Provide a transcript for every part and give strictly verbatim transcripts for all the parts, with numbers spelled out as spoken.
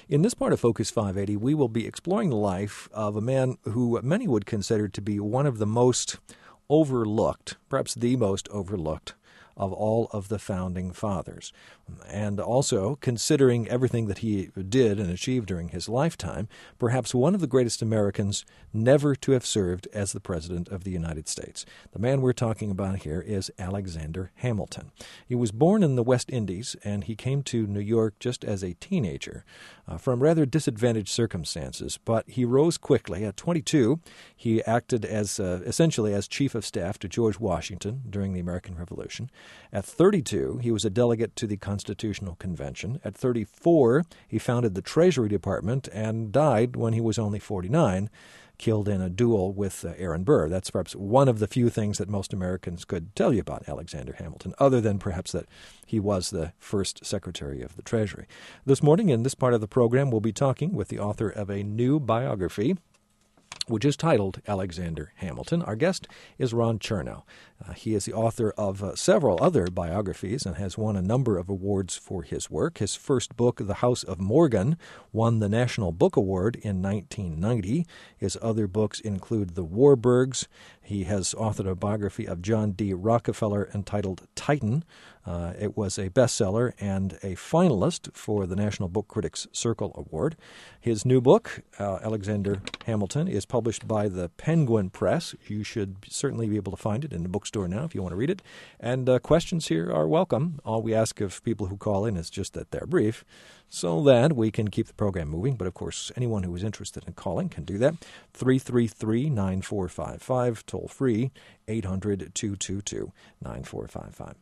In this part of Focus five eighty, we will be exploring the life of a man who many would consider to be one of the most overlooked, perhaps the most overlooked, of all of the Founding Fathers. And also, considering everything that he did and achieved during his lifetime, perhaps one of the greatest Americans never to have served as the President of the United States. The man we're talking about here is Alexander Hamilton. He was born in the West Indies, and he came to New York just as a teenager uh, from rather disadvantaged circumstances, but he rose quickly. At twenty-two, he acted as uh, essentially as Chief of Staff to George Washington during the American Revolution. At thirty-two, he was a delegate to the Constitutional Convention. At thirty-four, he founded the Treasury Department and died when he was only forty-nine, killed in a duel with uh, Aaron Burr. That's perhaps one of the few things that most Americans could tell you about Alexander Hamilton, other than perhaps that he was the first Secretary of the Treasury. This morning, in this part of the program, we'll be talking with the author of a new biography, which is titled Alexander Hamilton. Our guest is Ron Chernow. Uh, he is the author of uh, several other biographies and has won a number of awards for his work. His first book, The House of Morgan, won the National Book Award in nineteen ninety. His other books include The Warburgs. He has authored a biography of John D. Rockefeller entitled Titan. Uh, it was a bestseller and a finalist for the National Book Critics Circle Award. His new book, uh, Alexander Hamilton, is published by the Penguin Press. You should certainly be able to find it in the bookstore now if you want to read it. And uh, questions here are welcome. All we ask of people who call in is just that they're brief so that we can keep the program moving. But, of course, anyone who is interested in calling can do that. three three three, nine four five five, toll free, eight hundred, two two two, nine four five five.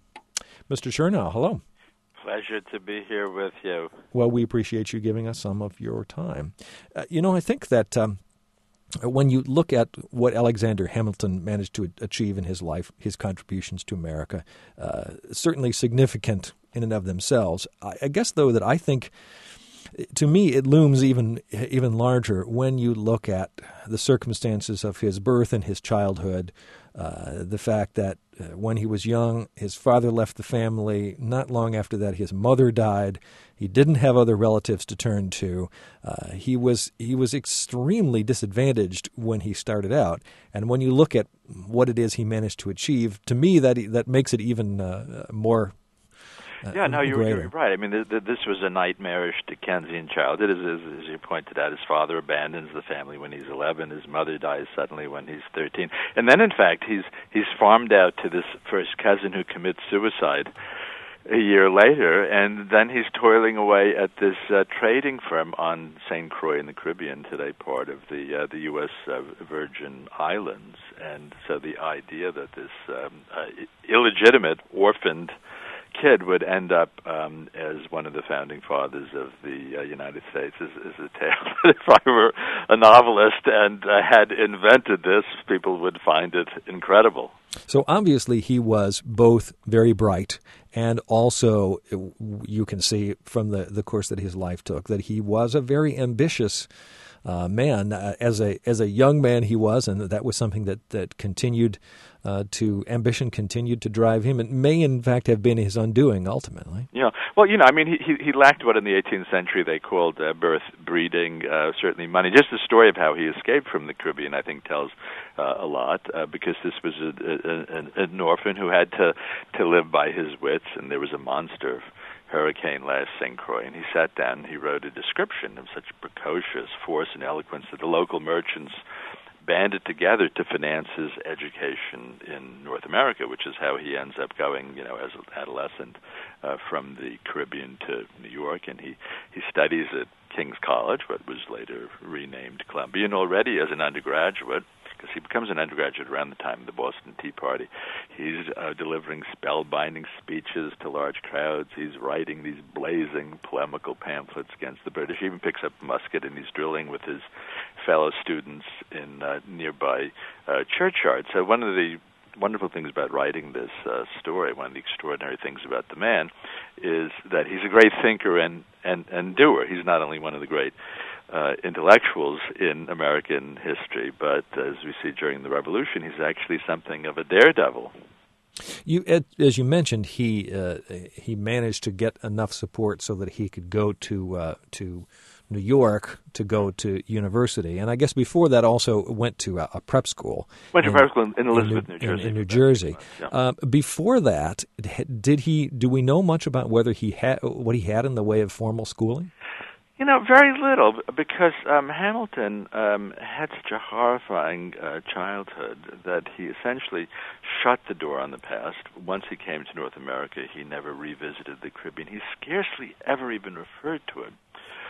Mister Chernow, hello. Pleasure to be here with you. Well, we appreciate you giving us some of your time. Uh, you know, I think that um, when you look at what Alexander Hamilton managed to achieve in his life, his contributions to America, uh, certainly significant in and of themselves. I, I guess, though, that I think, to me, it looms even even larger when you look at the circumstances of his birth and his childhood, uh, the fact that uh, when he was young, his father left the family. Not long after that, his mother died. He didn't have other relatives to turn to. Uh, he was he was extremely disadvantaged when he started out. And when you look at what it is he managed to achieve, to me, that that makes it even uh, more. Uh, yeah, no, you're, greater. you're right. I mean, th- th- this was a nightmarish Dickensian childhood. As, as, as you pointed out, his father abandons the family when he's eleven. His mother dies suddenly when he's thirteen. And then, in fact, he's he's farmed out to this first cousin who commits suicide a year later, and then he's toiling away at this uh, trading firm on Saint Croix in the Caribbean, today part of the uh, the U S Uh, Virgin Islands. And so the idea that this um, uh, illegitimate, orphaned kid would end up um, as one of the founding fathers of the uh, United States is, is a tale that if I were a novelist and uh, had invented this, people would find it incredible. So obviously he was both very bright and also you can see from the, the course that his life took that he was a very ambitious uh, man. Uh, as a as a young man he was, and that was something that, that continued Uh, to ambition continued to drive him. It may, in fact, have been his undoing ultimately. Yeah. Well, you know, I mean, he he, he lacked what in the eighteenth century they called uh, birth, breeding, uh, certainly money. Just the story of how he escaped from the Caribbean, I think, tells uh, a lot, uh, because this was a, a, a, an orphan who had to, to live by his wits, and there was a monster hurricane last Saint Croix, and he sat down and he wrote a description of such precocious force and eloquence that the local merchants banded together to finance his education in North America, which is how he ends up going, you know, as an adolescent uh, from the Caribbean to New York. And he, he studies at King's College, what was later renamed Columbia, and already as an undergraduate, because he becomes an undergraduate around the time of the Boston Tea Party, he's uh, delivering spellbinding speeches to large crowds. He's writing these blazing polemical pamphlets against the British. He even picks up a musket and he's drilling with his fellow students in uh, nearby uh, churchyards. So one of the wonderful things about writing this uh, story, one of the extraordinary things about the man, is that he's a great thinker and, and, and doer. He's not only one of the great uh, intellectuals in American history, but as we see during the Revolution, he's actually something of a daredevil. You, as you mentioned, he uh, he managed to get enough support so that he could go to uh, to New York to go to university, and I guess before that also went to a, a prep school. Went to in, prep school in Elizabeth, in New, New Jersey. In, in New Jersey. Yeah. Uh, before that, did he? Do we know much about whether he had what he had in the way of formal schooling? You know, very little, because um, Hamilton um, had such a horrifying uh, childhood that he essentially shut the door on the past. Once he came to North America, he never revisited the Caribbean. He scarcely ever even referred to it.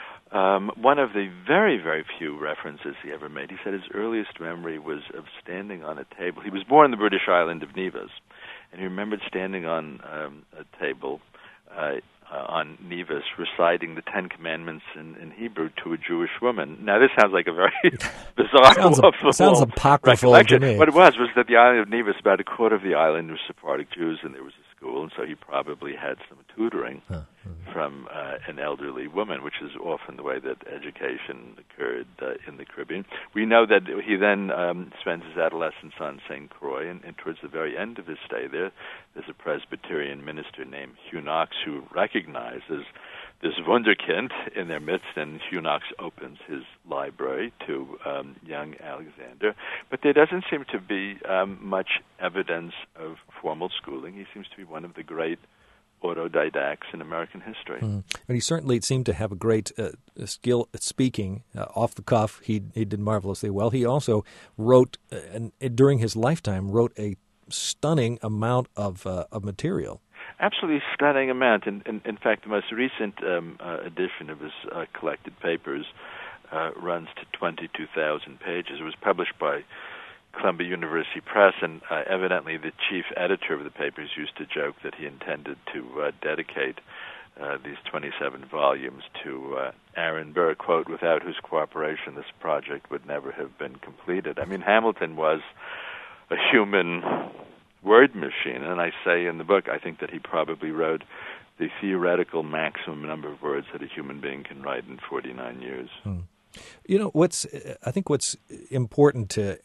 Um, one of the very, very few references he ever made, he said his earliest memory was of standing on a table. He was born in the British island of Nevis, and he remembered standing on um, a table uh, Uh, on Nevis, reciting the Ten Commandments in, in Hebrew to a Jewish woman. Now, this sounds like a very bizarre, sounds, a, sounds apocryphal to me. What it was was that the island of Nevis, about a quarter of the island was Sephardic Jews, and there was a school, and so he probably had some tutoring huh. mm-hmm. from uh, an elderly woman, which is often the way that education occurred uh, in the Caribbean. We know that he then um, spends his adolescence on Saint Croix, and, and towards the very end of his stay there, there's a Presbyterian minister named Hugh Knox who recognizes this wunderkind in their midst, and Hugh Knox opens his library to um, young Alexander. But there doesn't seem to be um, much evidence of formal schooling. He seems to be one of the great autodidacts in American history. Mm. But he certainly seemed to have a great uh, skill at speaking uh, off the cuff. He he did marvelously well. He also wrote, uh, and during his lifetime, wrote a stunning amount of uh, of material. Absolutely stunning amount. In, in, in fact, the most recent um, uh, edition of his uh, collected papers uh, runs to twenty-two thousand pages. It was published by Columbia University Press, and uh, evidently the chief editor of the papers used to joke that he intended to uh, dedicate uh, these twenty-seven volumes to uh, Aaron Burr, quote, without whose cooperation this project would never have been completed. I mean, Hamilton was a human word machine, and I say in the book, I think that he probably wrote the theoretical maximum number of words that a human being can write in forty-nine years. Hmm. You know, what's I think what's important to,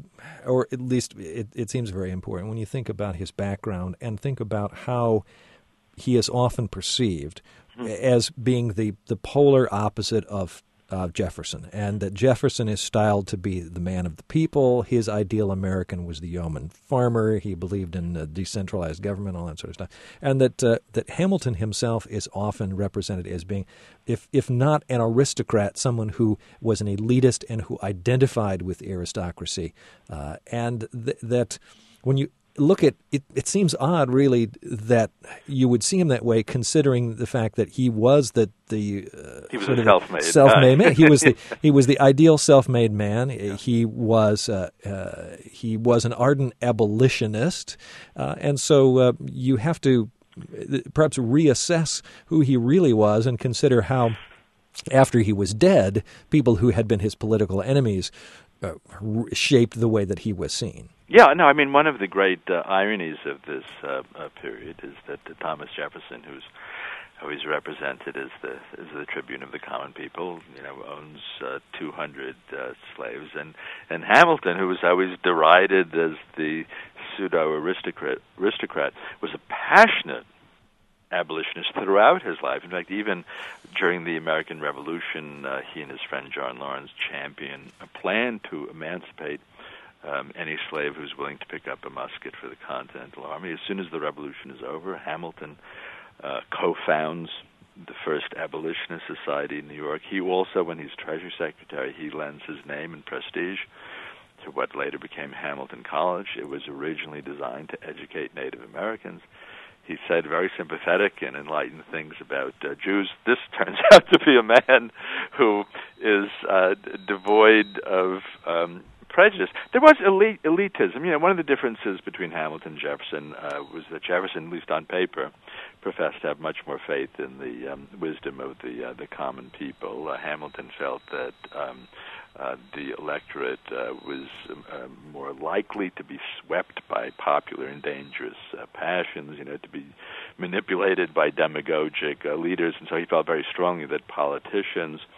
or at least it, it seems very important when you think about his background and think about how he is often perceived hmm. as being the, the polar opposite of Uh, Jefferson, and that Jefferson is styled to be the man of the people. His ideal American was the yeoman farmer. He believed in uh, decentralized government, all that sort of stuff. And that uh, that Hamilton himself is often represented as being, if if not an aristocrat, someone who was an elitist and who identified with aristocracy. Uh, and th- that when you look at it, it seems odd, really, that you would see him that way, considering the fact that he was the the uh, he was sort a of self-made self-made man. He was the he was the ideal self-made man. Yeah. He was uh, uh, he was an ardent abolitionist, uh, and so uh, you have to perhaps reassess who he really was and consider how, after he was dead, people who had been his political enemies uh, shaped the way that he was seen. Yeah, no, I mean, one of the great uh, ironies of this uh, uh, period is that uh, Thomas Jefferson, who's always represented as the as the tribune of the common people, you know, owns uh, two hundred uh, slaves, and and Hamilton, who was always derided as the pseudo aristocrat, aristocrat, was a passionate abolitionist throughout his life. In fact, even during the American Revolution, uh, he and his friend John Lawrence championed a plan to emancipate Um, any slave who's willing to pick up a musket for the Continental Army. As soon as the Revolution is over, Hamilton uh, co-founds the first abolitionist society in New York. He also, when he's Treasury Secretary, he lends his name and prestige to what later became Hamilton College. It was originally designed to educate Native Americans. He said very sympathetic and enlightened things about uh, Jews. This turns out to be a man who is uh, devoid of um, prejudice. There was elite, elitism. You know, one of the differences between Hamilton and Jefferson uh, was that Jefferson, at least on paper, professed to have much more faith in the um, wisdom of the uh, the common people. Uh, Hamilton felt that um, uh, the electorate uh, was uh, more likely to be swept by popular and dangerous uh, passions, you know, to be manipulated by demagogic uh, leaders, and so he felt very strongly that politicians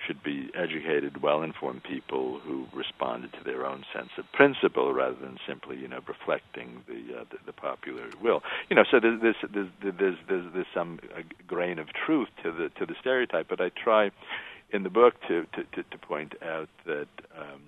should be educated, well-informed people who responded to their own sense of principle rather than simply, you know, reflecting the uh, the, the popular will. You know, so there's there's there's there's, there's, there's some uh, grain of truth to the to the stereotype, but I try in the book to to, to, to point out that um,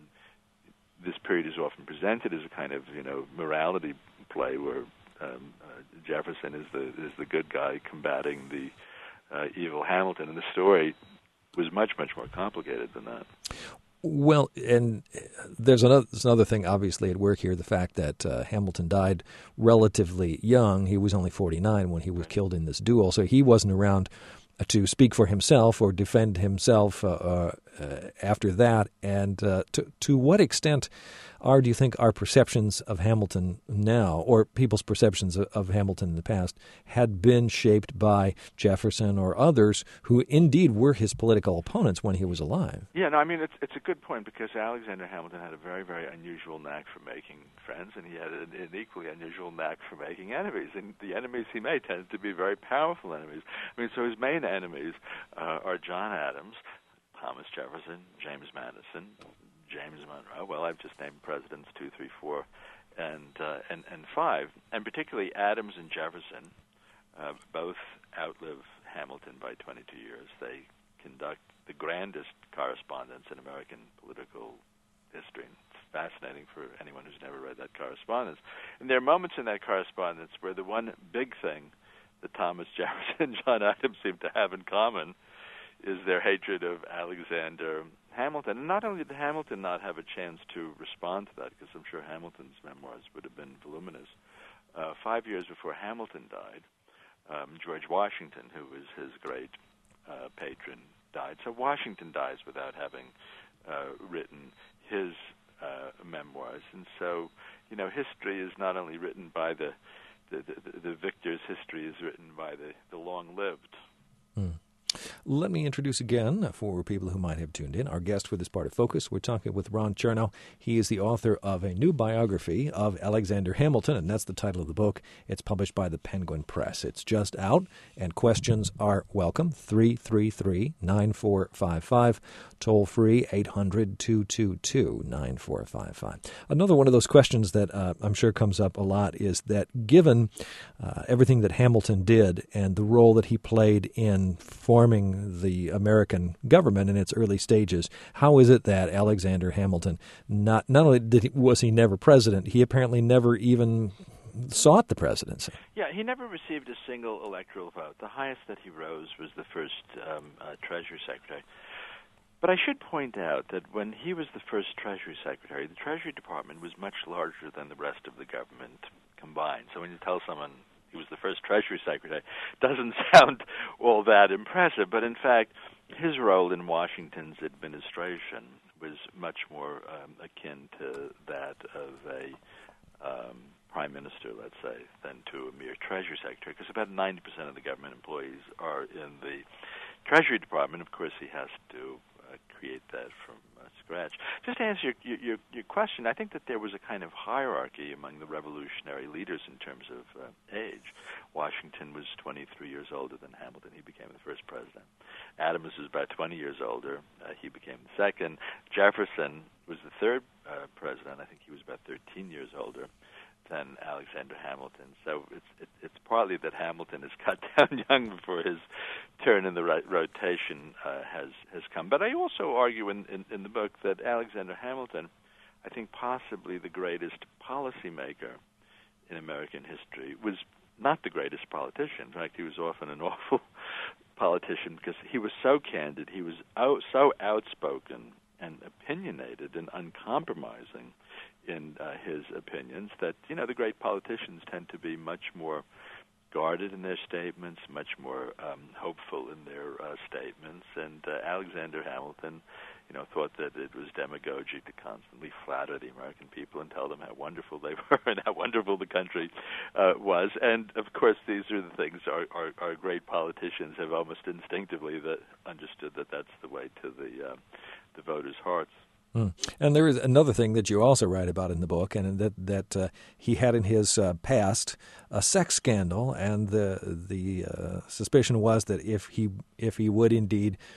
this period is often presented as a kind of, you know, morality play where um, uh, Jefferson is the is the good guy combating the uh, evil Hamilton, and the story was much, much more complicated than that. Well, and there's another, there's another thing obviously at work here, the fact that uh, Hamilton died relatively young. He was only forty-nine when he was killed in this duel, so he wasn't around to speak for himself or defend himself uh, uh, after that. And uh, to, to what extent are, do you think, our perceptions of Hamilton now, or people's perceptions of, of Hamilton in the past, had been shaped by Jefferson or others who indeed were his political opponents when he was alive? Yeah, no, I mean, it's it's a good point, because Alexander Hamilton had a very, very unusual knack for making friends, and he had an, an equally unusual knack for making enemies. And the enemies he made tended to be very powerful enemies. I mean, so his main enemies uh, are John Adams, Thomas Jefferson, James Madison, James Monroe. Well, I've just named presidents two, three, four, and uh, and and five, and particularly Adams and Jefferson uh, both outlive Hamilton by twenty-two years. They conduct the grandest correspondence in American political history. It's fascinating for anyone who's never read that correspondence. And there are moments in that correspondence where the one big thing that Thomas Jefferson and John Adams seem to have in common is their hatred of Alexander Hamilton. And not only did Hamilton not have a chance to respond to that, because I'm sure Hamilton's memoirs would have been voluminous, uh, five years before Hamilton died, um, George Washington, who was his great uh, patron, died. So Washington dies without having uh, written his uh, memoirs. And so, you know, history is not only written by the the, the, the victors, history is written by the, the long-lived. Hmm. Let me introduce again, for people who might have tuned in, our guest for this part of Focus. We're talking with Ron Chernow. He is the author of a new biography of Alexander Hamilton, and that's the title of the book. It's published by the Penguin Press. It's just out, and questions are welcome. three three three, nine four five five, toll free, eight hundred, two two two, nine four five five. Another one of those questions that uh, I'm sure comes up a lot is that given uh, everything that Hamilton did and the role that he played in forming the American government in its early stages, how is it that Alexander Hamilton, not not only did he, was he never president, he apparently never even sought the presidency? Yeah, he never received a single electoral vote. The highest that he rose was the first um, uh, Treasury Secretary. But I should point out that when he was the first Treasury Secretary, the Treasury Department was much larger than the rest of the government combined. So when you tell someone he was the first Treasury Secretary, doesn't sound all that impressive. But in fact, his role in Washington's administration was much more um, akin to that of a um, prime minister, let's say, than to a mere Treasury Secretary, because about ninety percent of the government employees are in the Treasury Department. Of course, he has to uh, create that from uh, scratch. Just to answer your, your, your question, I think that there was a kind of hierarchy among the revolutionary leaders in terms of uh, age. Washington was twenty-three years older than Hamilton. He became the first president. Adams was about twenty years older. Uh, he became the second. Jefferson was the third uh, president. I think he was about thirteen years older than Alexander Hamilton. So it's it, it's partly that Hamilton is cut down young before his turn in the right rotation uh, has has come. But I also argue in, in, in the book that Alexander Hamilton, I think possibly the greatest policymaker in American history, was not the greatest politician. In fact, he was often an awful politician because he was so candid, he was out, so outspoken and opinionated and uncompromising in uh, his opinions that, you know, the great politicians tend to be much more guarded in their statements, much more um, hopeful in their uh, statements. And uh, Alexander Hamilton, you know, thought that it was demagogic to constantly flatter the American people and tell them how wonderful they were and how wonderful the country uh, was. And, of course, these are the things our, our, our great politicians have almost instinctively that understood that that's the way to the, uh, the voters' hearts. Mm. And there is another thing that you also write about in the book, and that that uh, he had in his uh, past a sex scandal, and the the uh, suspicion was that if he if he would indeed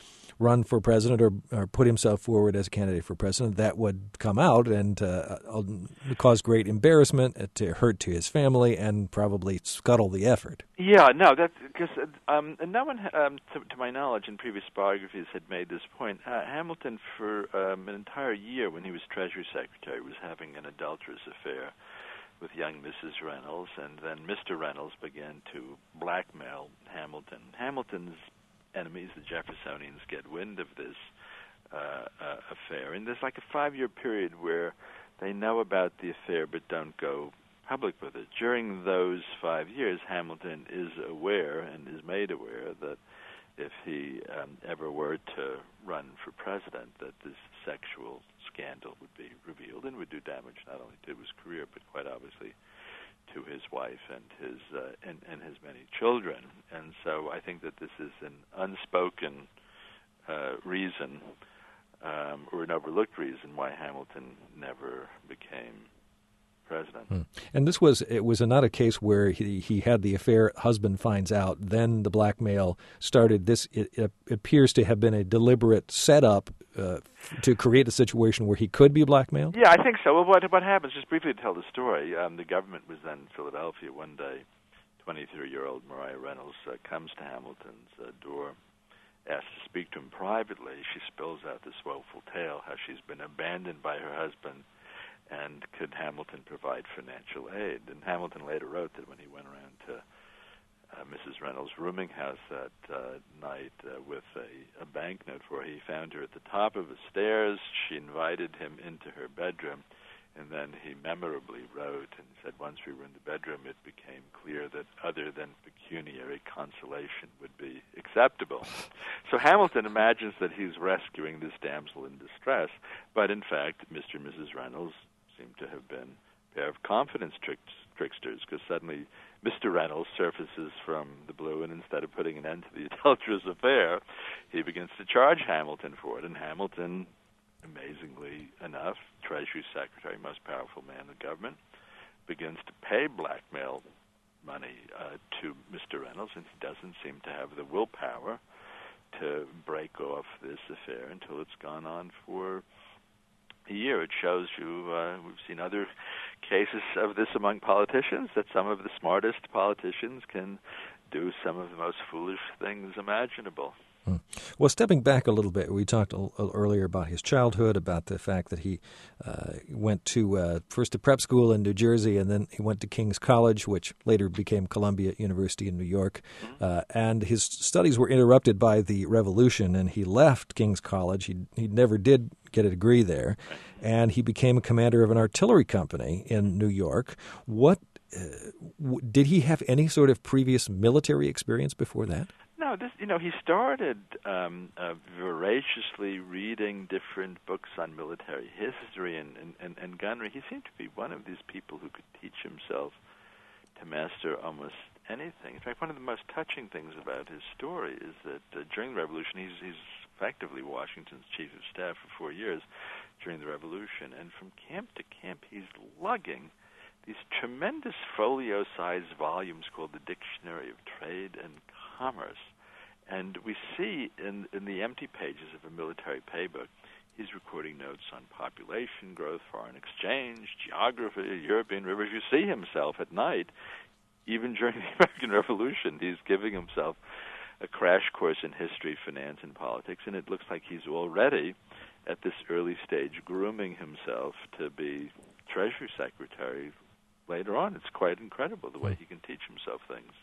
run for president or, or put himself forward as a candidate for president, that would come out and uh, cause great embarrassment, to hurt to his family, and probably scuttle the effort. Yeah, no, that's because um, no one, um, to, to my knowledge, in previous biographies had made this point. Uh, Hamilton, for um, an entire year when he was Treasury Secretary, was having an adulterous affair with young Missus Reynolds, and then Mister Reynolds began to blackmail Hamilton. Hamilton's enemies, the Jeffersonians, get wind of this uh, uh, affair, and there's like a five-year period where they know about the affair but don't go public with it. During those five years, Hamilton is aware and is made aware that if he um, ever were to run for president, that this sexual scandal would be revealed and would do damage not only to his career but quite obviously to his wife and his uh, and, and his many children. And so I think that this is an unspoken uh, reason um, or an overlooked reason why Hamilton never became president. Hmm. And this was it was not a case where he he had the affair, husband finds out, then the blackmail started. This it, it appears to have been a deliberate setup uh, to create a situation where he could be blackmailed. Yeah, I think so. Well, what what happens? Just briefly to tell the story. Um, the government was then in Philadelphia one day. twenty-three-year-old Maria Reynolds uh, comes to Hamilton's uh, door, asks to speak to him privately. She spills out this woeful tale, how she's been abandoned by her husband, and could Hamilton provide financial aid? And Hamilton later wrote that when he went around to uh, Missus Reynolds' rooming house that uh, night uh, with a, a banknote for her, he found her at the top of the stairs. She invited him into her bedroom, and then he memorably wrote and said, once we were in the bedroom, it became clear that other than pecuniary consolation would be acceptable. So Hamilton imagines that he's rescuing this damsel in distress, but in fact, Mister and Missus Reynolds seem to have been a pair of confidence tricks, tricksters, because suddenly Mister Reynolds surfaces from the blue, and instead of putting an end to the adulterous affair, he begins to charge Hamilton for it. And Hamilton, amazingly enough, Treasury Secretary, most powerful man in the government, begins to pay blackmail money uh, to Mister Reynolds, and he doesn't seem to have the willpower to break off this affair until it's gone on for a year. It shows you, uh, we've seen other cases of this among politicians, that some of the smartest politicians can do some of the most foolish things imaginable. Hmm. Well, stepping back a little bit, we talked a little earlier about his childhood, about the fact that he uh, went to uh, first to prep school in New Jersey, and then he went to King's College, which later became Columbia University in New York. Mm-hmm. Uh, and his studies were interrupted by the Revolution, and he left King's College. He he never did get a degree there, and he became a commander of an artillery company in New York. What uh, w- did he have any sort of previous military experience before that? No, this, you know, he started um, uh, voraciously reading different books on military history and, and, and, and gunnery. He seemed to be one of these people who could teach himself to master almost anything. In fact, one of the most touching things about his story is that uh, during the Revolution, he's, he's effectively Washington's chief of staff for four years during the Revolution, and from camp to camp, he's lugging these tremendous folio-sized volumes called the Dictionary of Trade and Commerce. And we see in, in the empty pages of a military paybook, he's recording notes on population growth, foreign exchange, geography, European rivers. You see himself at night, even during the American Revolution, he's giving himself a crash course in history, finance, and politics, and it looks like he's already, at this early stage, grooming himself to be Treasury Secretary later on. It's quite incredible the way he can teach himself things.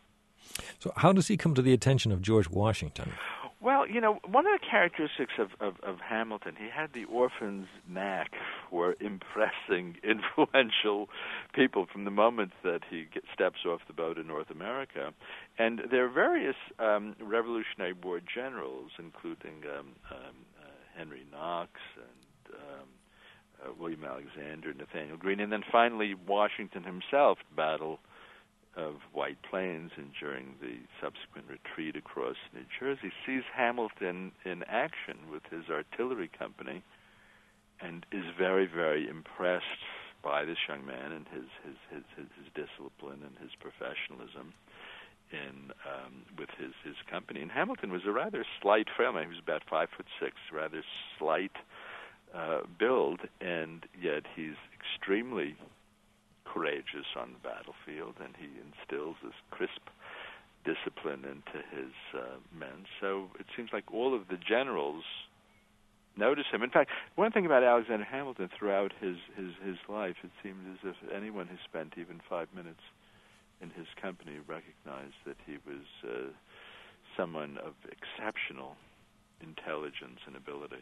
So how does he come to the attention of George Washington? Well, you know, one of the characteristics of, of, of Hamilton, he had the orphan's knack for impressing influential people from the moment that he get, steps off the boat in North America. And there are various um, Revolutionary War generals, including um, um, uh, Henry Knox and um, uh, William Alexander, Nathaniel Greene, and then finally Washington himself, Battle of White Plains, and during the subsequent retreat across New Jersey, sees Hamilton in action with his artillery company and is very, very impressed by this young man and his, his, his, his, his discipline and his professionalism. in um, with his, his company. And Hamilton was a rather slight frame. He was about five foot six, rather slight uh, build, and yet he's extremely courageous on the battlefield, and he instills this crisp discipline into his uh, men. So it seems like all of the generals notice him. In fact, one thing about Alexander Hamilton throughout his, his, his life, it seemed as if anyone who spent even five minutes in his company recognized that he was uh, someone of exceptional intelligence and ability.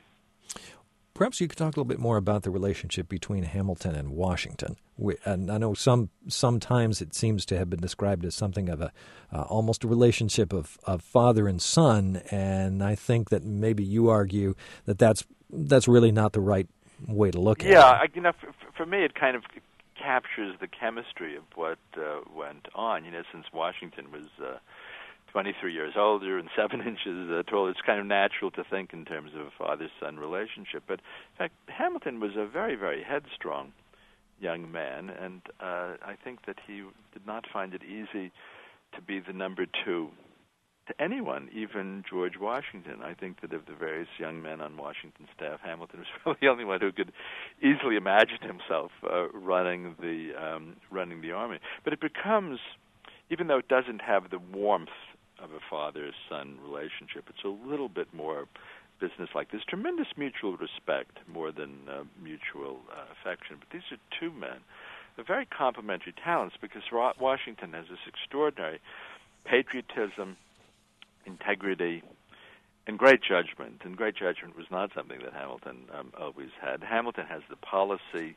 Perhaps you could talk a little bit more about the relationship between Hamilton and Washington. We, and I know some sometimes it seems to have been described as something of a uh, almost a relationship of, of father and son, and I think that maybe you argue that that's that's really not the right way to look at yeah, it. Yeah, you know, for, for me, it kind of captures the chemistry of what uh, went on. You know, since Washington was Uh, twenty-three years older and seven inches uh, tall, it's kind of natural to think in terms of a father-son relationship. But, in fact, Hamilton was a very, very headstrong young man, and uh, I think that he did not find it easy to be the number two to anyone, even George Washington. I think that of the various young men on Washington's staff, Hamilton was probably the only one who could easily imagine himself uh, running the um, running the army. But it becomes, even though it doesn't have the warmth of a father-son relationship, it's a little bit more business-like. There's tremendous mutual respect more than uh, mutual uh, affection. But these are two men of very complementary talents, because Washington has this extraordinary patriotism, integrity, and great judgment. And great judgment was not something that Hamilton um, always had. Hamilton has the policy,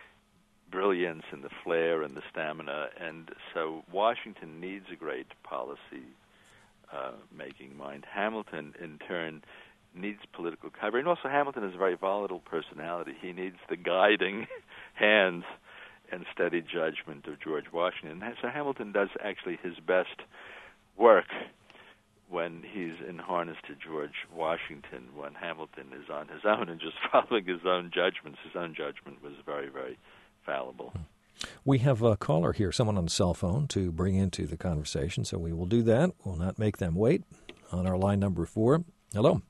brilliance, and the flair and the stamina, and so Washington needs a great policy Uh, making mind. Hamilton, in turn, needs political cover. And also Hamilton is a very volatile personality. He needs the guiding hands and steady judgment of George Washington. And so Hamilton does actually his best work when he's in harness to George Washington. When Hamilton is on his own and just following his own judgments, his own judgment was very, very fallible. We have a caller here, someone on the cell phone, to bring into the conversation, so we will do that. We'll not make them wait. On our line number four. Hello.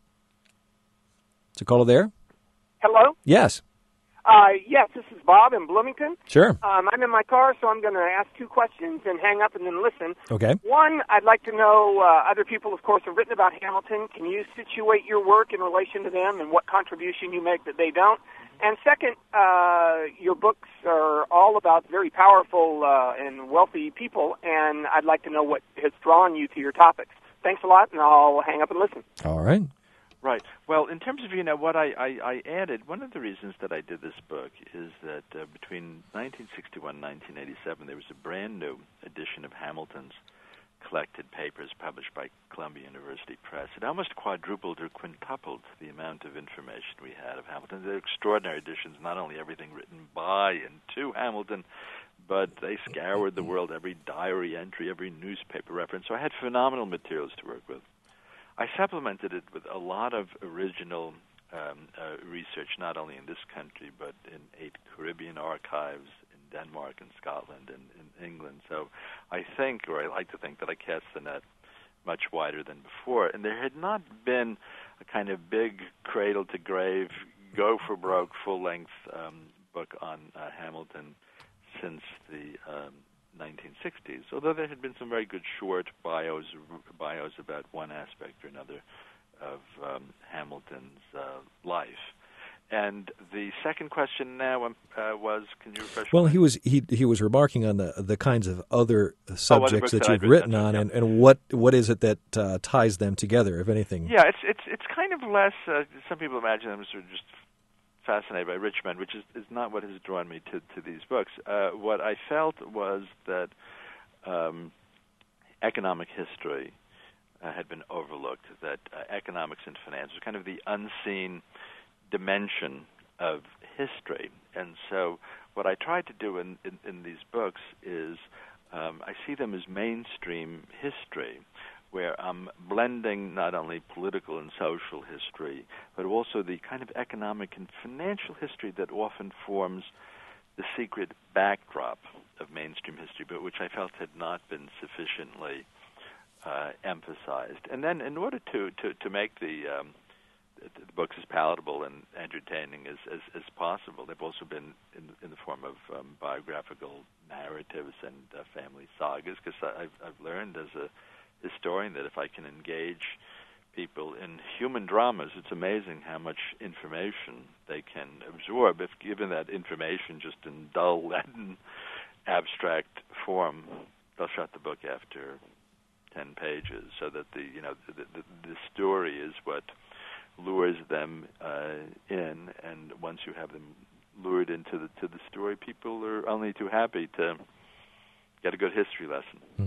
Is a caller there? Hello? Yes. Uh, yes, this is Bob in Bloomington. Sure. Um, I'm in my car, so I'm going to ask two questions and hang up and then listen. Okay. One, I'd like to know, uh, other people, of course, have written about Hamilton. Can you situate your work in relation to them and what contribution you make that they don't? And second, uh, your books are all about very powerful uh, and wealthy people, and I'd like to know what has drawn you to your topics. Thanks a lot, and I'll hang up and listen. All right. Right. Well, in terms of, you know, what I, I, I added, one of the reasons that I did this book is that uh, between nineteen sixty-one and nineteen eighty-seven, there was a brand new edition of Hamilton's collected papers published by Columbia University Press. It almost quadrupled or quintupled the amount of information we had of Hamilton. They're extraordinary editions, not only everything written by and to Hamilton, but they scoured the world, every diary entry, every newspaper reference. So I had phenomenal materials to work with. I supplemented it with a lot of original um, uh, research, not only in this country, but in eight Caribbean archives, Denmark and Scotland and in England. So I think, or I like to think, that I cast the net much wider than before. And there had not been a kind of big cradle-to-grave, go-for-broke, full-length um, book on uh, Hamilton since the um, nineteen sixties, although there had been some very good short bios, bios about one aspect or another of um, Hamilton's uh, life. And the second question now uh, was, can you refresh? Well, he was he he was remarking on the the kinds of other subjects oh, that that you've written on, yeah. and, and what what is it that uh, ties them together, if anything? Yeah, it's it's it's kind of less. Uh, some people imagine them as sort of just fascinated by rich men, which is, is not what has drawn me to to these books. Uh, what I felt was that um, economic history uh, had been overlooked. That uh, economics and finance was kind of the unseen dimension of history. And so what I tried to do in, in, in these books is um, I see them as mainstream history, where I'm blending not only political and social history, but also the kind of economic and financial history that often forms the secret backdrop of mainstream history, but which I felt had not been sufficiently uh, emphasized. And then in order to, to, to make the, um, the, the books as palatable and entertaining as, as, as possible, they've also been in, in the form of um, biographical narratives and uh, family sagas, because I've, I've learned as a historian that if I can engage people in human dramas, it's amazing how much information they can absorb if given that information just in dull, leaden, abstract form. They'll shut the book after ten pages, so that the you know the, the, the story is what lures them uh, in, and once you have them lured into the to the story, people are only too happy to get a good history lesson. Hmm.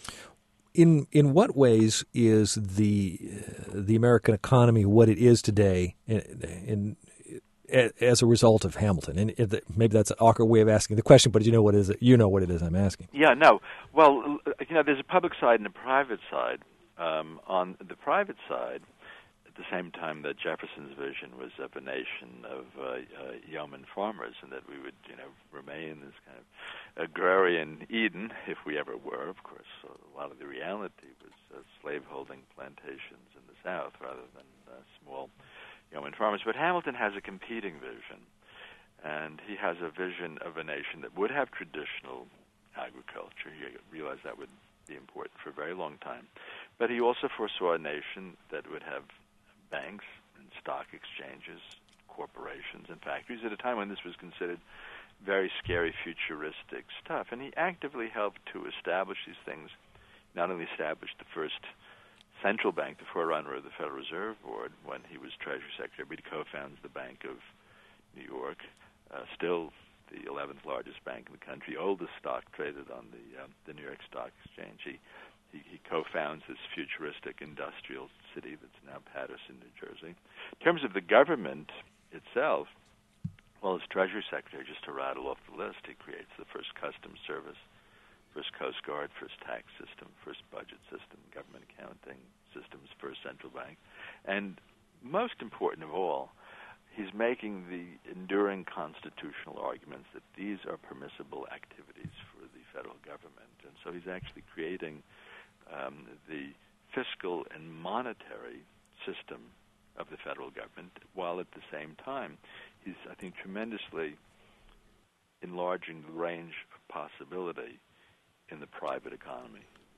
In in what ways is the uh, the American economy what it is today in, in, in as a result of Hamilton? And if the, maybe that's an awkward way of asking the question, but you know what it is you know what it is I'm asking. Yeah, no. Well, you know, there's a public side and a private side. Um, on the private side, at the same time that Jefferson's vision was of a nation of uh, uh, yeoman farmers, and that we would, you know, remain this kind of agrarian Eden, if we ever were. Of course, so a lot of the reality was uh, slave-holding plantations in the South rather than uh, small yeoman farmers. But Hamilton has a competing vision, and he has a vision of a nation that would have traditional agriculture. He realized that would be important for a very long time. But he also foresaw a nation that would have banks and stock exchanges, corporations and factories at a time when this was considered very scary, futuristic stuff. And he actively helped to establish these things, not only established the first central bank, the forerunner of the Federal Reserve Board, when he was Treasury Secretary, but he co-founds the Bank of New York, uh, still the eleventh largest bank in the country, oldest stock traded on the uh, the New York Stock Exchange. He, he he co-founds this futuristic industrial city that's now Paterson, New Jersey. In terms of the government itself, well, as Treasury Secretary, just to rattle off the list, he creates the first customs service, first Coast Guard, first tax system, first budget system, government accounting systems, first central bank. And most important of all, he's making the enduring constitutional arguments that these are permissible activities for the federal government. And so he's actually creating um, the fiscal and monetary system of the federal government, while at the same time he's, I think, tremendously enlarging the range of possibility in the private economy.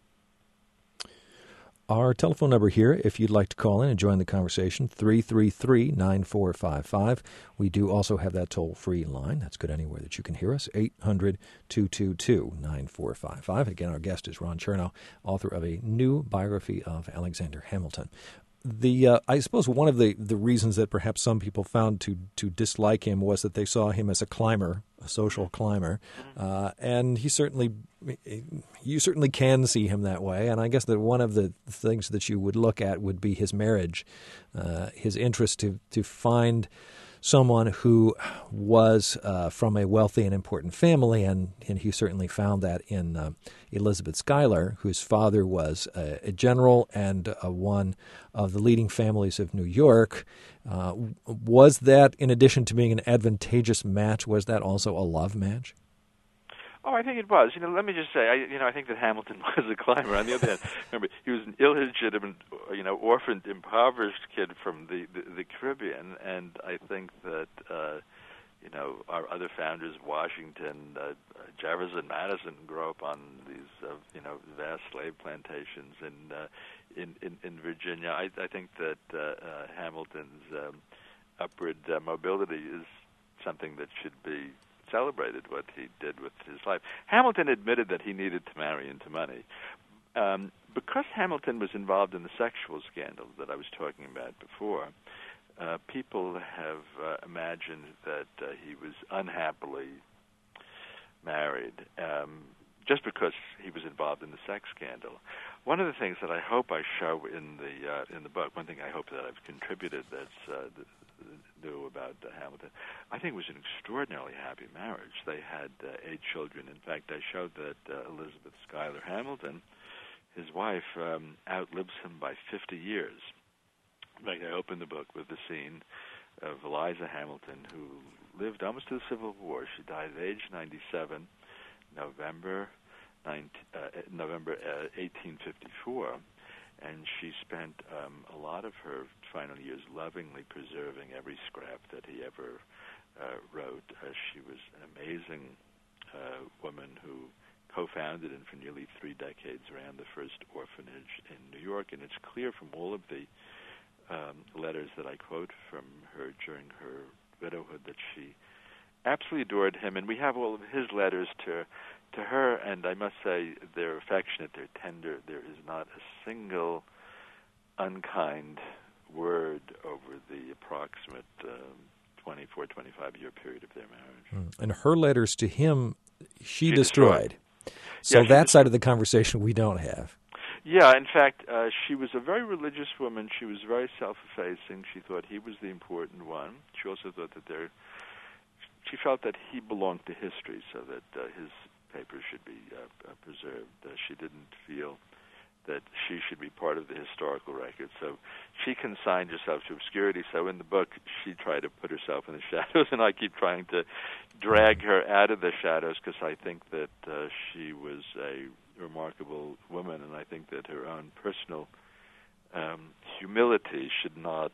Our telephone number here, if you'd like to call in and join the conversation, three three three, nine four five five. We do also have that toll-free line. That's good anywhere that you can hear us, eight hundred, two two two, nine four five five. Again, our guest is Ron Chernow, author of a new biography of Alexander Hamilton. The uh, I suppose one of the, the reasons that perhaps some people found to, to dislike him was that they saw him as a climber, a social climber, uh, and he certainly you certainly can see him that way. And I guess that one of the things that you would look at would be his marriage, uh, his interest to to find someone who was uh, from a wealthy and important family, and, and he certainly found that in uh, Elizabeth Schuyler, whose father was a, a general and uh, one of the leading families of New York. Uh, was that, in addition to being an advantageous match, was that also a love match? Oh, I think it was. You know, let me just say, I, you know, I think that Hamilton was a climber. On the other hand, remember, he was an illegitimate, you know, orphaned, impoverished kid from the, the, the Caribbean, and I think that, uh, you know, our other founders, Washington, uh, Jefferson, Madison, grew up on these, uh, you know, vast slave plantations in uh, in, in, in Virginia. I, I think that uh, uh, Hamilton's um, upward uh, mobility is something that should be celebrated, what he did with his life. Hamilton admitted that he needed to marry into money. Um, because Hamilton was involved in the sexual scandal that I was talking about before, uh, people have uh, imagined that uh, he was unhappily married um, just because he was involved in the sex scandal. One of the things that I hope I show in the uh, in the book, one thing I hope that I've contributed that's uh, the, new about uh, Hamilton, I think it was an extraordinarily happy marriage. They had uh, eight children. In fact, I showed that uh, Elizabeth Schuyler Hamilton, his wife, um, outlives him by fifty years. In fact, I opened the book with the scene of Eliza Hamilton, who lived almost to the Civil War. She died at age ninety-seven, November nineteen, uh, November uh, eighteen fifty-four, and she spent um, a lot of her final years lovingly preserving every scrap that he ever uh, wrote. Uh, she was an amazing uh, woman who co-founded and for nearly three decades ran the first orphanage in New York, and it's clear from all of the um, letters that I quote from her during her widowhood that she absolutely adored him, and we have all of his letters to to her, and I must say they're affectionate, they're tender. There is not a single unkind word over the approximate um, twenty-four, twenty-five year period of their marriage. And her letters to him, she, she destroyed. destroyed. So yeah, that side of the conversation we don't have. Yeah, in fact, uh, she was a very religious woman. She was very self-effacing. She thought he was the important one. She also thought that there, she felt that he belonged to history, so that uh, his papers should be uh, uh, preserved. Uh, she didn't feel that she should be part of the historical record. So she consigned herself to obscurity. So in the book, she tried to put herself in the shadows, and I keep trying to drag her out of the shadows because I think that uh, she was a remarkable woman, and I think that her own personal um, humility should not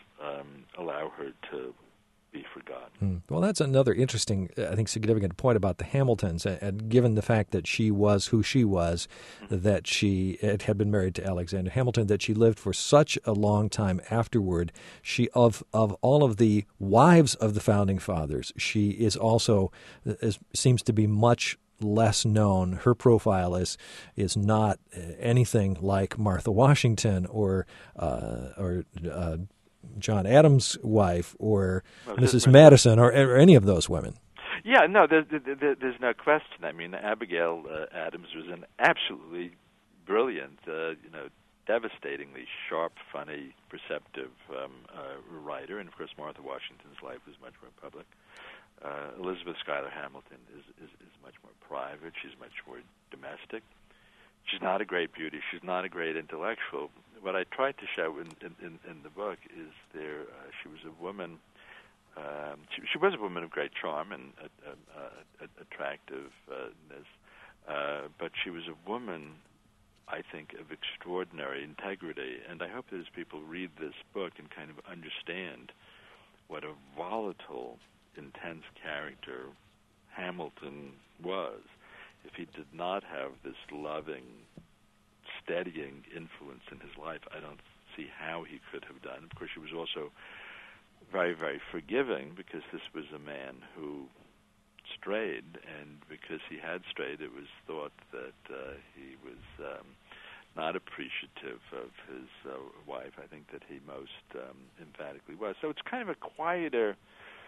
um, allow her to be forgotten. Mm. Well, that's another interesting, I think, significant point about the Hamiltons, and, and given the fact that she was who she was, mm-hmm. that she had been married to Alexander Hamilton, that she lived for such a long time afterward. She of of all of the wives of the founding fathers, she is also is, seems to be much less known. Her profile is is not anything like Martha Washington or uh, or uh, John Adams' wife or well, Missus Madison or, or any of those women. Yeah, no, there's, there's no question. I mean, Abigail uh, Adams was an absolutely brilliant, uh, you know, devastatingly sharp, funny, perceptive um, uh, writer, and of course Martha Washington's life was much more public. Uh, Elizabeth Schuyler Hamilton is, is, is much more private. She's much more domestic. She's not a great beauty. She's not a great intellectual. What I tried to show in, in, in the book is there uh, she was a woman. Um, she, she was a woman of great charm and uh, uh, uh, attractiveness, uh, but she was a woman, I think, of extraordinary integrity. And I hope that as people read this book and kind of understand what a volatile, intense character Hamilton was, if he did not have this loving, steadying influence in his life, I don't see how he could have done. Of course, he was also very, very forgiving because this was a man who strayed, and because he had strayed, it was thought that uh, he was um, not appreciative of his uh, wife. I think that he most um, emphatically was. So it's kind of a quieter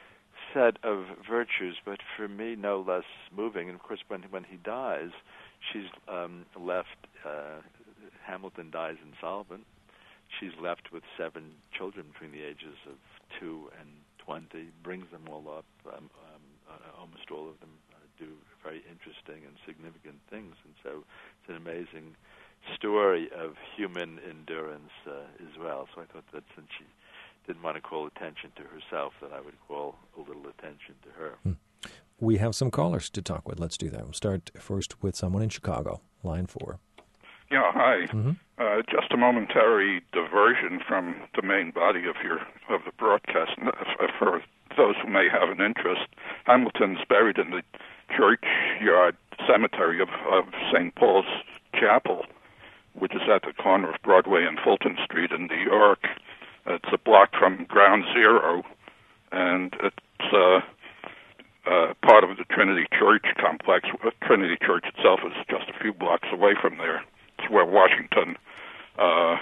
set of virtues, but for me, no less moving. And of course, when when he dies, she's um, left. Uh, Hamilton dies insolvent. She's left with seven children between the ages of two and twenty. Brings them all up. Um, um, uh, almost all of them uh, do very interesting and significant things. And so, it's an amazing story of human endurance uh, as well. So I thought that since she didn't want to call attention to herself, that I would call a little attention to her. Hmm. We have some callers to talk with. Let's do that. We'll start first with someone in Chicago, line four. Yeah, hi. Mm-hmm. Uh, just a momentary diversion from the main body of your of the broadcast. For those who may have an interest, Hamilton's buried in the churchyard cemetery of, of Saint Paul's Chapel, which is at the corner of Broadway and Fulton Street in New York. It's a block from Ground Zero, and it's uh, uh, part of the Trinity Church complex. Trinity Church itself is just a few blocks away from there. It's where Washington uh,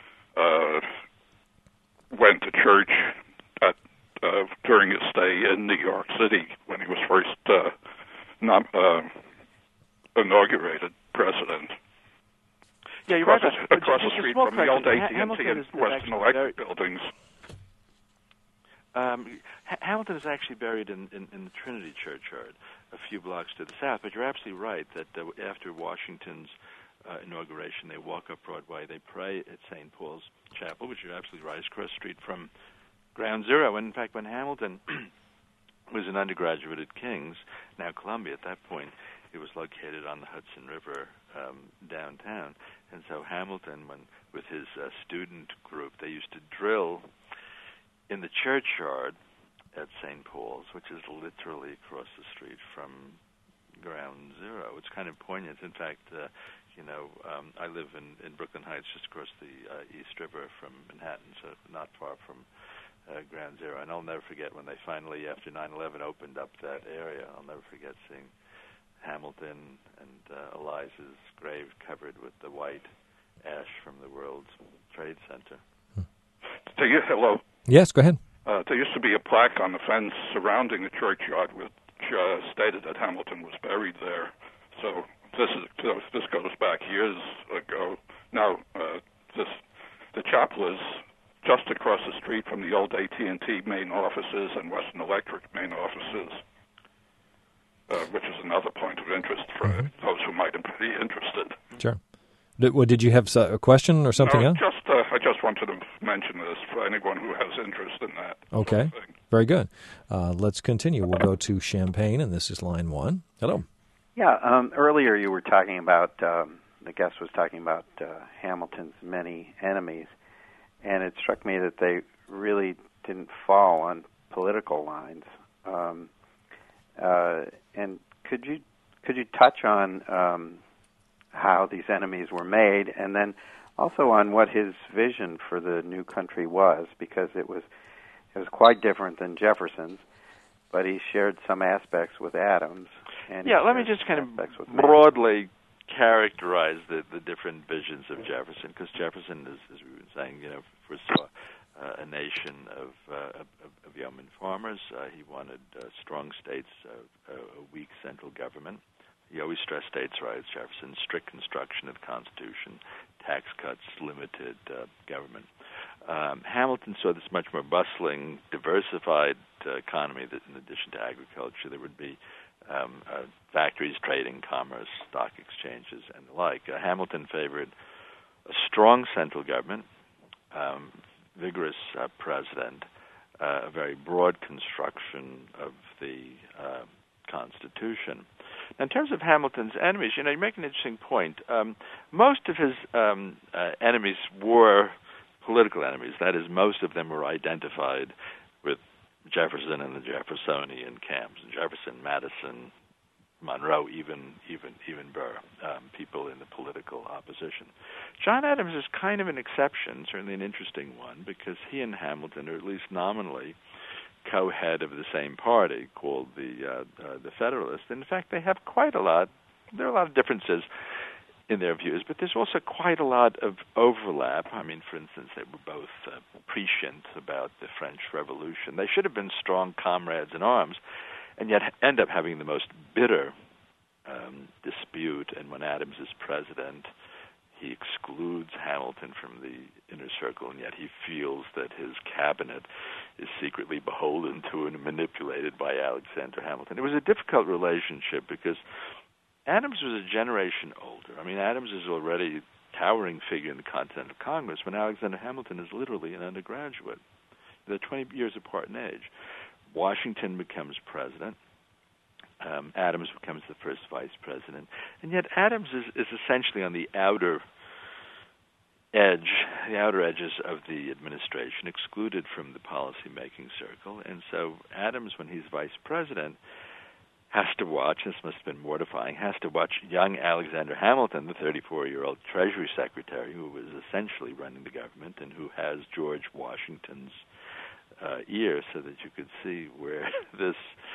uh, went to church at, uh, during his stay in New York City when he was first uh, not, uh, inaugurated president. Yeah, you're across, right. The, across the street from the old A T and T Hamilton and Western Electric very, buildings. Um, Hamilton is actually buried in, in, in the Trinity Churchyard, a few blocks to the south. But you're absolutely right that uh, after Washington's uh, inauguration, they walk up Broadway, they pray at Saint Paul's Chapel, which you're absolutely right, is across the street from Ground Zero. And in fact, when Hamilton was an undergraduate at King's, now Columbia at that point, it was located on the Hudson River um, downtown. And so Hamilton, when with his uh, student group, they used to drill in the churchyard at Saint Paul's, which is literally across the street from Ground Zero. It's kind of poignant. In fact, uh, you know, um, I live in, in Brooklyn Heights, just across the uh, East River from Manhattan, so not far from uh, Ground Zero. And I'll never forget when they finally, after nine eleven, opened up that area. I'll never forget seeing Hamilton and uh, Eliza's grave covered with the white ash from the World Trade Center. Hmm. Hello. Yes, go ahead. Uh, there used to be a plaque on the fence surrounding the churchyard which uh, stated that Hamilton was buried there. So this is this goes back years ago. Now, uh, this the chapel is just across the street from the old A T and T main offices and Western Electric main offices, uh, which is another point of interest for mm-hmm. those who might be interested. Sure. Did, well, did you have a question or something no, else? Just, uh, I just wanted to mention this for anyone who has interest in that. Okay. Sort of thing. Very good. Uh, let's continue. We'll go to Champaign, and this is line one. Hello. Yeah, um, earlier you were talking about, um, the guest was talking about uh, Hamilton's many enemies, and it struck me that they really didn't fall on political lines. Um, uh, and could you could you touch on um, how these enemies were made, and then also on what his vision for the new country was, because it was it was quite different than Jefferson's, but he shared some aspects with Adams. And yeah, let me just kind of broadly characterize the, the different visions of Jefferson, because Jefferson, as, as we were saying, you know, foresaw uh, a nation of, uh, of, of yeoman farmers. Uh, he wanted uh, strong states, uh, a weak central government. He always stressed states' rights, Jefferson, strict construction of the Constitution, tax cuts, limited uh, government. Um, Hamilton saw this much more bustling, diversified uh, economy that in addition to agriculture, there would be um, uh, factories, trading, commerce, stock exchanges, and the like. Uh, Hamilton favored a strong central government, um, vigorous uh, president, uh, a very broad construction of the uh, Constitution. Now, in terms of Hamilton's enemies, you know, you make an interesting point. Um, most of his um, uh, enemies were political enemies. That is, most of them were identified with Jefferson and the Jeffersonian camps. Jefferson, Madison, Monroe, even even even Burr, um, people in the political opposition. John Adams is kind of an exception, certainly an interesting one, because he and Hamilton are at least nominally co-head of the same party called the uh, uh, the Federalists. In fact, they have quite a lot. There are a lot of differences in their views, but there's also quite a lot of overlap. I mean, for instance, they were both uh, prescient about the French Revolution. They should have been strong comrades in arms, and yet end up having the most bitter um, dispute. And when Adams is president, he excludes Hamilton from the inner circle, and yet he feels that his cabinet is secretly beholden to and manipulated by Alexander Hamilton. It was a difficult relationship because Adams was a generation older. I mean, Adams is already a towering figure in the Continental Congress when Alexander Hamilton is literally an undergraduate. They're twenty years apart in age. Washington becomes president. Um, Adams becomes the first vice president. And yet Adams is, is essentially on the outer edge, the outer edges of the administration, excluded from the policy-making circle. And so Adams, when he's vice president, has to watch, this must have been mortifying, has to watch young Alexander Hamilton, the thirty-four-year-old Treasury Secretary, who was essentially running the government and who has George Washington's uh, ear, so that you could see where this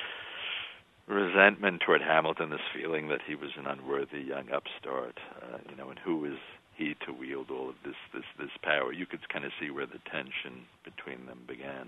resentment toward Hamilton, this feeling that he was an unworthy young upstart, uh, you know, and who is he to wield all of this, this, this power? You could kind of see where the tension between them began.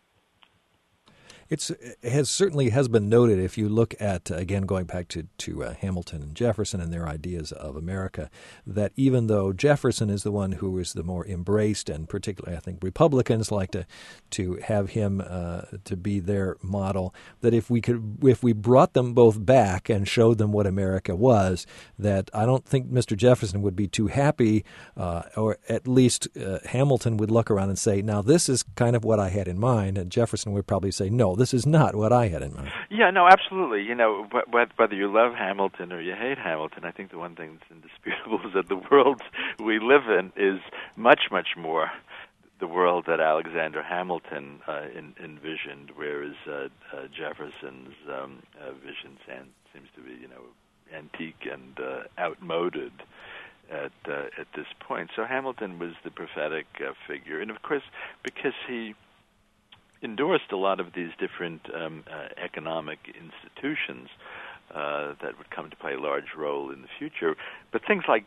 It's, it has certainly has been noted, if you look at, uh, again, going back to, to uh, Hamilton and Jefferson and their ideas of America, that even though Jefferson is the one who is the more embraced, and particularly I think Republicans like to to have him uh, to be their model, that if we could, if we brought them both back and showed them what America was, that I don't think Mister Jefferson would be too happy, uh, or at least uh, Hamilton would look around and say, now this is kind of what I had in mind, and Jefferson would probably say, no, this This is not what I had in mind. Yeah, no, absolutely. You know, wh- whether you love Hamilton or you hate Hamilton, I think the one thing that's indisputable is that the world we live in is much, much more the world that Alexander Hamilton uh, in, envisioned, whereas uh, uh, Jefferson's um, uh, vision seems to be, you know, antique and uh, outmoded at uh, at this point. So Hamilton was the prophetic uh, figure, and of course, because he endorsed a lot of these different um, uh, economic institutions uh, that would come to play a large role in the future. But things like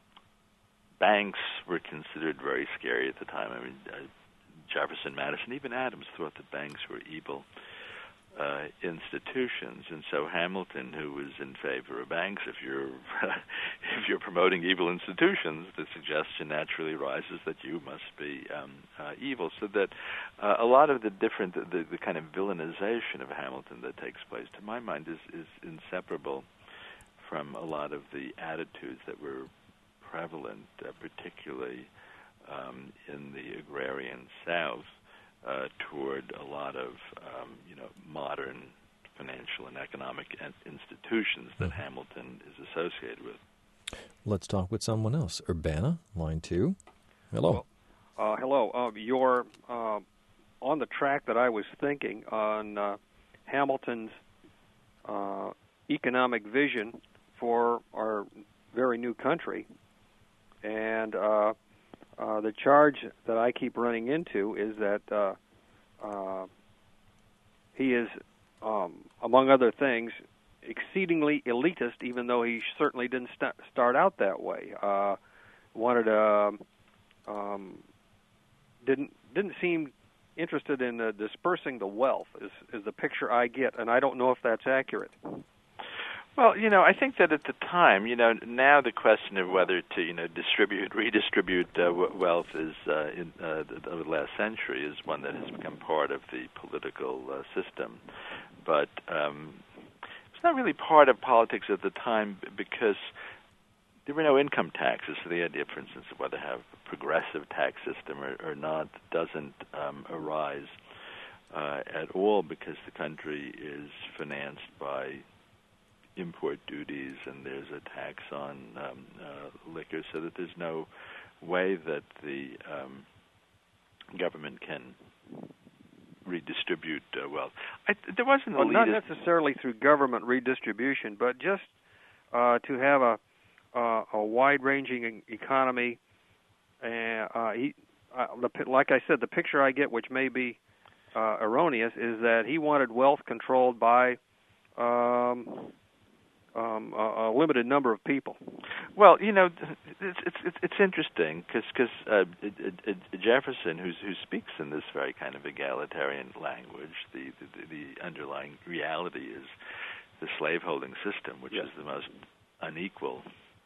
banks were considered very scary at the time. I mean, uh, Jefferson, Madison, even Adams thought that banks were evil uh, institutions, and so Hamilton, who was in favor of banks, if you're if you're promoting evil institutions, the suggestion naturally rises that you must be um, uh, evil. So that uh, a lot of the different, the, the kind of villainization of Hamilton that takes place, to my mind, is is inseparable from a lot of the attitudes that were prevalent, uh, particularly um, in the agrarian South, uh, toward a lot of um, you know modern financial and economic institutions that mm-hmm. Hamilton is associated with. Let's talk with someone else. Urbana, line two. Hello. Well, uh, hello. Uh, you're uh, on the track that I was thinking on uh, Hamilton's uh, economic vision for our very new country. And uh, uh, the charge that I keep running into is that uh, uh, he is, um, among other things, exceedingly elitist, even though he certainly didn't st- start out that way. Uh, wanted to, um, didn't didn't seem interested in uh, dispersing the wealth. Is is the picture I get, and I don't know if that's accurate. Well, you know, I think that at the time, you know, now the question of whether to, you know, distribute, redistribute uh, wealth is uh, in uh, the, the last century is one that has become part of the political uh, system, but um, it's not really part of politics at the time because there were no income taxes. So the idea, for instance, of whether to have a progressive tax system or, or not doesn't um, arise uh, at all because the country is financed by import duties, and there's a tax on um, uh, liquor, so that there's no way that the um, government can redistribute uh, wealth. I, there wasn't well, not elitist... necessarily through government redistribution, but just uh, to have a uh, a wide-ranging economy. And uh, he, uh, the, like I said, the picture I get, which may be uh, erroneous, is that he wanted wealth controlled by Um, Um, a, a limited number of people. Well, you know, it's it's it's interesting because because uh, Jefferson, who's, who speaks in this very kind of egalitarian language, the the, the underlying reality is the slaveholding system, which yes. is the most unequal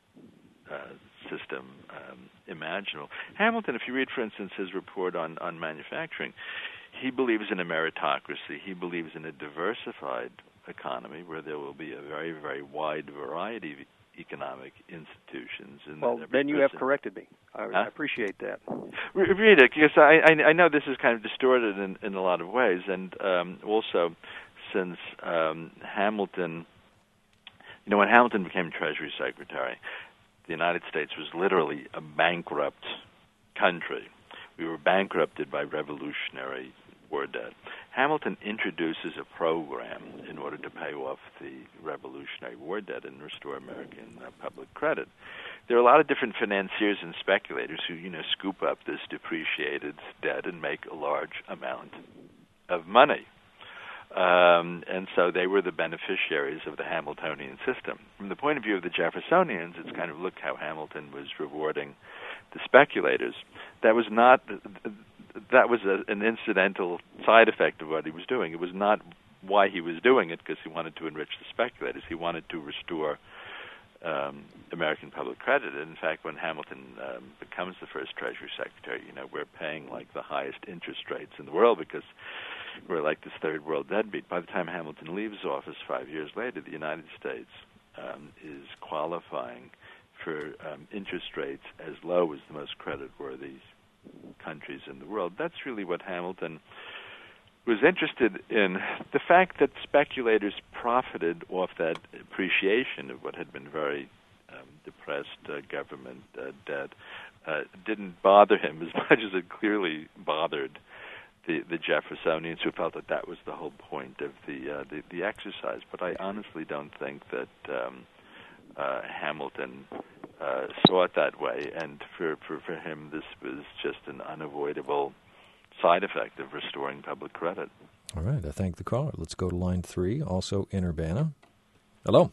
uh, system um, imaginable. Hamilton, if you read, for instance, his report on on manufacturing, he believes in a meritocracy. He believes in a diversified economy where there will be a very, very wide variety of economic institutions. And well, then you have corrected me. I, huh? I appreciate that. Read it, because I, I, I know this is kind of distorted in, in a lot of ways, and um, also since um, Hamilton, you know, when Hamilton became Treasury Secretary, the United States was literally a bankrupt country. We were bankrupted by revolutionary war debt. Hamilton introduces a program in order to pay off the Revolutionary War debt and restore American uh, public credit. There are a lot of different financiers and speculators who, you know, scoop up this depreciated debt and make a large amount of money. Um, and so they were the beneficiaries of the Hamiltonian system. From the point of view of the Jeffersonians, it's kind of look how Hamilton was rewarding the speculators. That was not... That was a, an incidental side effect of what he was doing. It was not why he was doing it, because he wanted to enrich the speculators. He wanted to restore um, American public credit. And in fact, when Hamilton um, becomes the first Treasury Secretary, you know, we're paying like the highest interest rates in the world because we're like this third world deadbeat. By the time Hamilton leaves office five years later, the United States um, is qualifying for um, interest rates as low as the most creditworthy countries in the world. That's really what Hamilton was interested in the fact that speculators profited off that appreciation of what had been very um, depressed uh, government uh, debt. Uh, didn't bother him as much as it clearly bothered the, the Jeffersonians, who felt that that was the whole point of the uh, the, the exercise. But I honestly don't think that um, uh, Hamilton uh, saw it that way, and for, for, for him this was just an unavoidable side effect of restoring public credit. All right, I thank the caller. Let's go to line three, also in Urbana. Hello.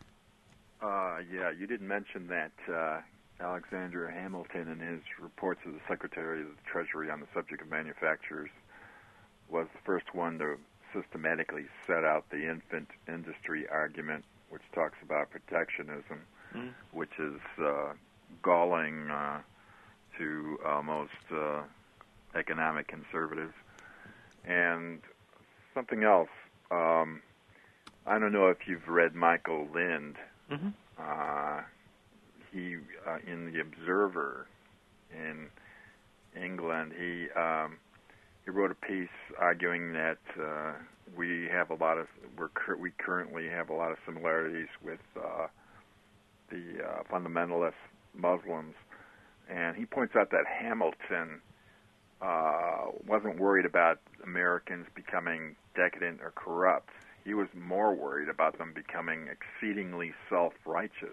Uh, yeah, you didn't mention that uh, Alexander Hamilton, in his reports to the Secretary of the Treasury on the subject of manufacturers, was the first one to systematically set out the infant industry argument, which talks about protectionism, mm. which is uh, galling uh, to uh, most uh, economic conservatives. And something else, um, I don't know if you've read Michael Lind. Mm-hmm. Uh, he, uh, in The Observer in England, he um, he wrote a piece arguing that uh, we have a lot of we're cur- we currently have a lot of similarities with uh, the uh, fundamentalist Muslims, and he points out that Hamilton uh, wasn't worried about Americans becoming decadent or corrupt. He was more worried about them becoming exceedingly self-righteous.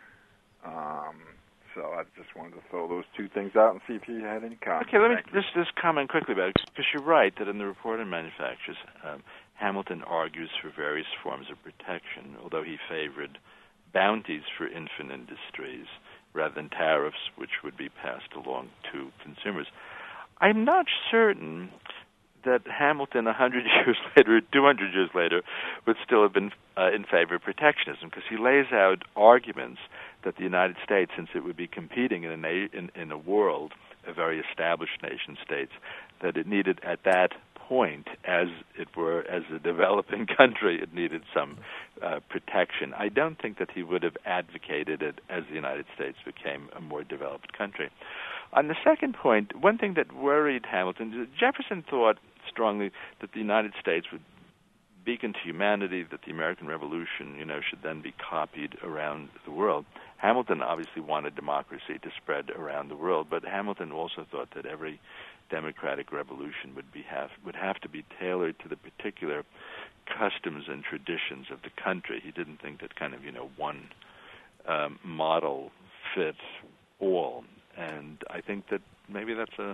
Um, so I just wanted to throw those two things out and see if you had any comments. Okay, let me just, just comment quickly about it, because you're right that in the report on manufacturers, um, Hamilton argues for various forms of protection, although he favored bounties for infant industries rather than tariffs, which would be passed along to consumers. I'm not certain that Hamilton, one hundred years later, or two hundred years later, would still have been uh, in favor of protectionism, because he lays out arguments that the United States, since it would be competing in a, na- in, in a world of very established nation states, that it needed at that point, as it were, as a developing country, it needed some uh, protection. I don't think that he would have advocated it as the United States became a more developed country. On the second point, one thing that worried Hamilton, Jefferson thought strongly that the United States would beacon to humanity, that the American Revolution, you know, should then be copied around the world. Hamilton obviously wanted democracy to spread around the world, but Hamilton also thought that every democratic revolution would be have would have to be tailored to the particular customs and traditions of the country. He didn't think that kind of, you know, one um, model fit all. And I think that maybe that's a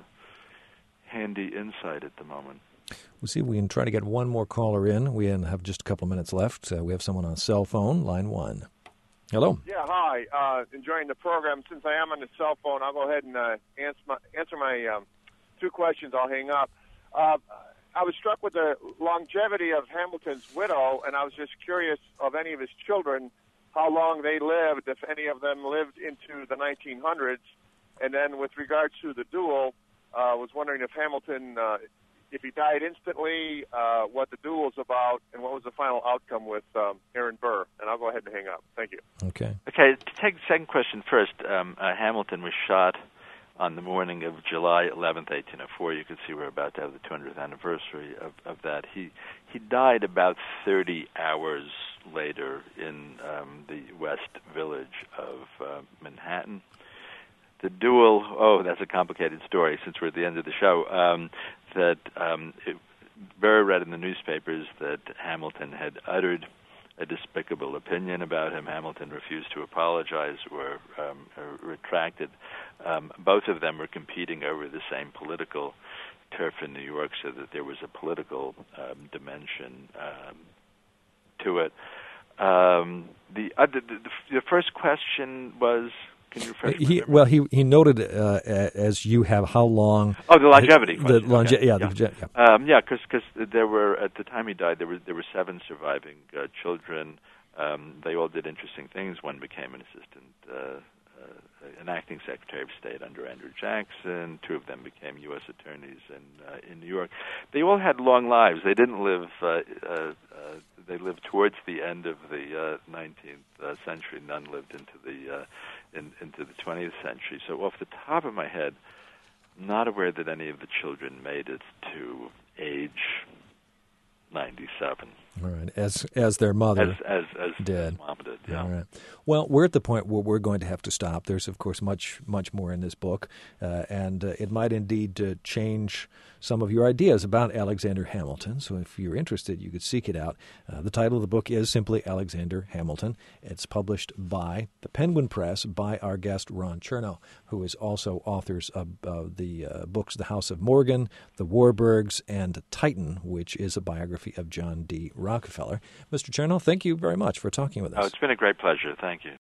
handy insight at the moment. We'll see if we can try to get one more caller in. We have just a couple of minutes left. Uh, we have someone on cell phone, line one. Hello. Yeah, hi. Uh, enjoying the program. Since I am on the cell phone, I'll go ahead and uh, answer my, answer my um, two questions. I'll hang up. Uh, I was struck with the longevity of Hamilton's widow, and I was just curious of any of his children, how long they lived, if any of them lived into the nineteen hundreds. And then with regard to the duel, I uh, was wondering if Hamilton, uh, if he died instantly, uh, what the duel was about, and what was the final outcome with um, Aaron Burr. And I'll go ahead and hang up. Thank you. Okay. Okay, to take the second question first, um, uh, Hamilton was shot on the morning of July eleventh, eighteen oh four. You can see we're about to have the two hundredth anniversary of, of that. He he died about thirty hours later in um, the West Village of uh, Manhattan. The duel, oh, that's a complicated story since we're at the end of the show, um, that um, it, Burr read in the newspapers that Hamilton had uttered a despicable opinion about him. Hamilton refused to apologize or, um, or retracted. Um, both of them were competing over the same political turf in New York, so that there was a political um, dimension um, to it. Um, the, uh, the, the the first question was... Can you refresh he, well, he he noted uh, as you have how long. Oh, the longevity. The longe- okay. yeah, yeah, the, yeah, um, yeah, because there were at the time he died, there were there were seven surviving uh, children. Um, they all did interesting things. One became an assistant, uh, uh, an acting secretary of state under Andrew Jackson. Two of them became U S attorneys in uh, in New York. They all had long lives. They didn't live. Uh, uh, uh, they lived towards the end of the uh, nineteenth uh, century. None lived into the uh, in, into the twentieth century. So off the top of my head, I'm not aware that any of the children made it to age ninety-seven. All right, as as their mother as as as did. Mom did. Yeah. All right. Well, we're at the point where we're going to have to stop. There's, of course, much much more in this book, uh, and uh, it might indeed uh, change some of your ideas about Alexander Hamilton. So, if you're interested, you could seek it out. Uh, the title of the book is simply Alexander Hamilton. It's published by the Penguin Press by our guest Ron Chernow, who is also authors of uh, the uh, books The House of Morgan, The Warburgs, and Titan, which is a biography of John D. Rockefeller. Mister Chernow, thank you very much for talking with us. Oh, it's been a great pleasure. Thank you.